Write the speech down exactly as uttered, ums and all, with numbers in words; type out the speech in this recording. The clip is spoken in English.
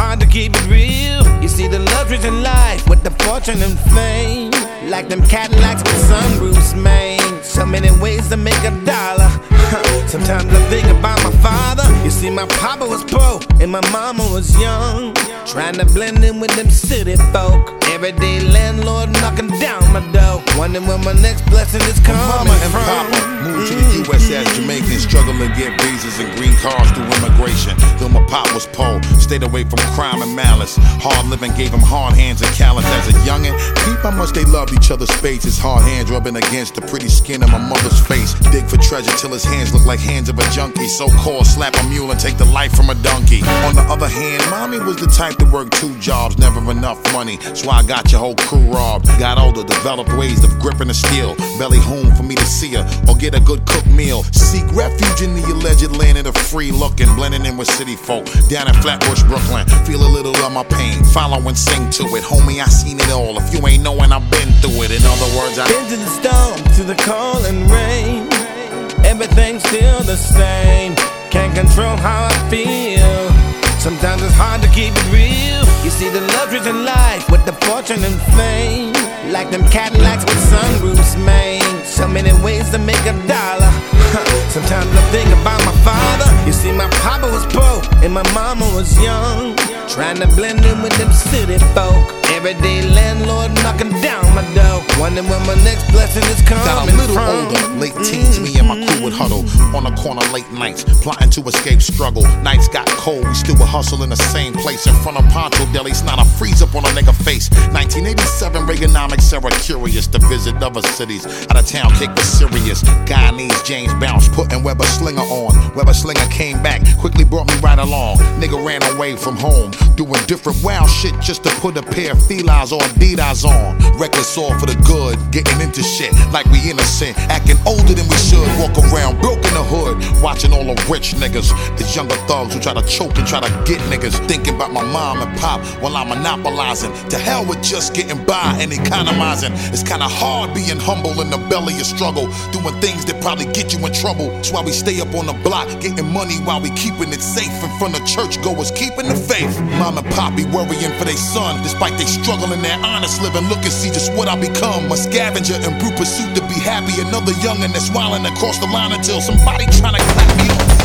hard to keep it real. You see the luxuries in life with the fortune and fame, like them Cadillacs with sunroofs, man. So many ways to make a dollar. Sometimes I think about my father. You see, my papa was poor and my mama was young, trying to blend in with them city folk. Everyday landlord knocking down my door, wondering where my next blessing is coming Mama and from. Papa moved to the U S as Jamaicans, struggling to get visas and green cards through immigration. Though my pop was poor, stayed away from crime and malice. Hard living gave him hard hands and callous. As a youngin', peep how much they loved each other's faces. Hard hands rubbing against the pretty skin of my mother's face. Dig for treasure till his hands look like hands of a junkie. So called slap a mule and take the life from a donkey. On the other hand, mommy was the type to work two jobs, never enough money. So I got your whole crew robbed. Got older, developed ways of gripping the steel. Belly home for me to see her or get a good cooked meal. Seek refuge in the alleged land of the free looking, blending in with city folk. Down in Flatbush, Brooklyn, feel a little of my pain. Follow and sing to it, homie, I seen it all. If you ain't knowing, I've been through it. In other words, I been to the storm, to the cold and rain. Everything's still the same. Can't control how I feel. Sometimes it's hard to keep it real. You see the luxuries in life with the fortune and fame, like them Cadillacs with sunroofs, man. So many ways to make a dollar. Sometimes I think about my father. You see, my papa was poor and my mama was young, trying to blend in with them city folk. Everyday landlord knocking down my door, wondering where my next blessing is coming got a little from. older, late teens, me and my crew would huddle on the corner late nights, plotting to escape struggle. Nights got cold, we still would hustle in the same place in front of Poncho Delis, not a freeze up on a nigga face. nineteen eighty-seven, Reaganomics era curious to visit other cities. Out of town, kick was serious. Guyanese James Bounce, putting Weber Slinger on. Weber Slinger came back, quickly brought me right along. Nigga ran away from home, doing different wild shit just to put a pair of felines or Adidas on. Reckless all for the good, getting into shit like we innocent, acting older than we should. Walk around broke in the hood, watching all the rich niggas, the younger thugs who try to choke and try to get niggas. Thinking about my mom and pop while I'm monopolizing. To hell with just getting by and economizing. It's kinda hard being humble in the belly of struggle, doing things that probably get you in trouble. That's why we stay up on the block, getting money while we keeping it safe in front of churchgoers, keeping the faith. Mom and pop be worrying for their son, despite they struggle in their honest living. Look and see just what I become, a scavenger in brute pursuit to be happy. Another youngin' that's wildin' across the line until somebody tryna clap me up.